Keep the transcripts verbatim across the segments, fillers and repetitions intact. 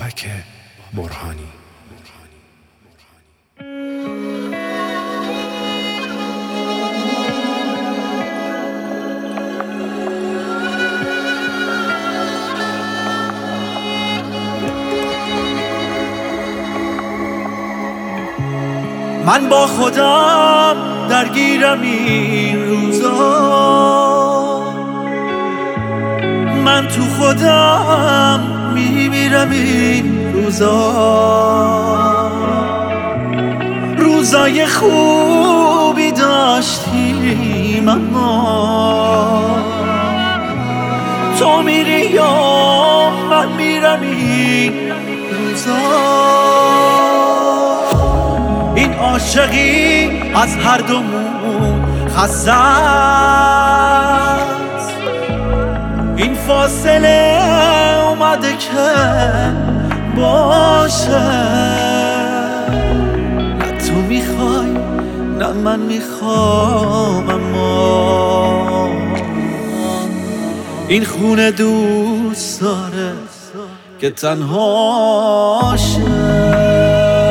بابک برهانی. من با خودم درگیرم این روزا، من تو خودم میمیرم این روزا. روزای خوبی داشتیم اما تو میری یا من میرم این روزا. این عاشقی از هر دومون خسته است، این فاصله اومده که باشه. نه تو میخوای نه من میخوام، اما این خونه دوست داره که تنها شه.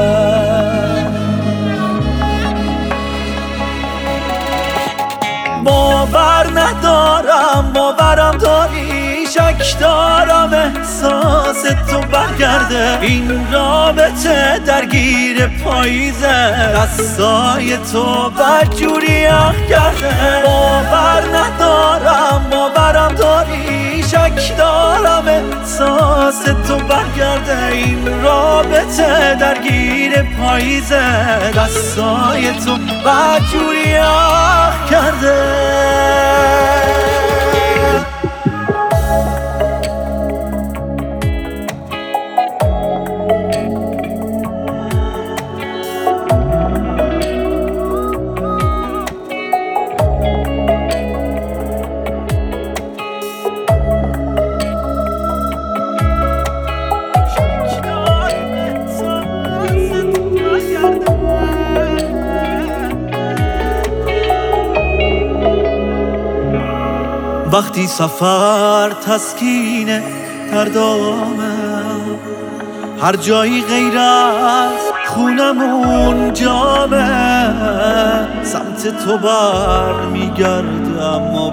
باور ندارم باورم داری، شک دارم احساس تو برگرده. این رابطه درگیر پاییزه، دستای تو بدجوری اخ کرده. باور ندارم باورم داری، شک دارم احساس تو برگرده. این رابطه درگیر پاییزه، دستای تو بدجوری اخ کرده. وقتی سفر تسکینه دردامه، هر جایی غیر از خونمون جامه. سمت تو بر میگرده اما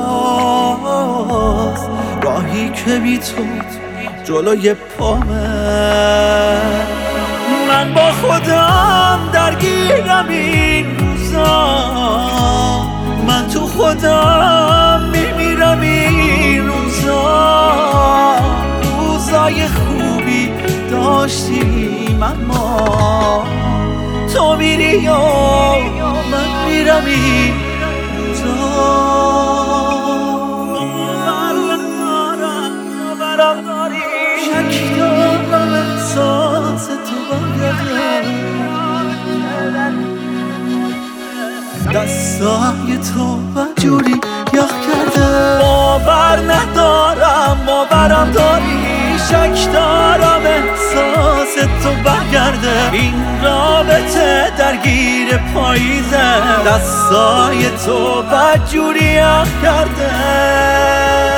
باز راهی که بی تو جلوی پامه. من با خودم درگیرم این روزا، من تو خودم میمیرم این روزا. روزای خوبی داشتیم اما تو میری یا من میرم این روزا. باورم داری، شک دارم احساس تو برگرده. دستای تو بدجوری یخ کرده. باور ندارم باورم داری، شک دارم احساس تو برگرده. این رابطه درگیر پاییزه، دستای تو بدجوری یخ کرده.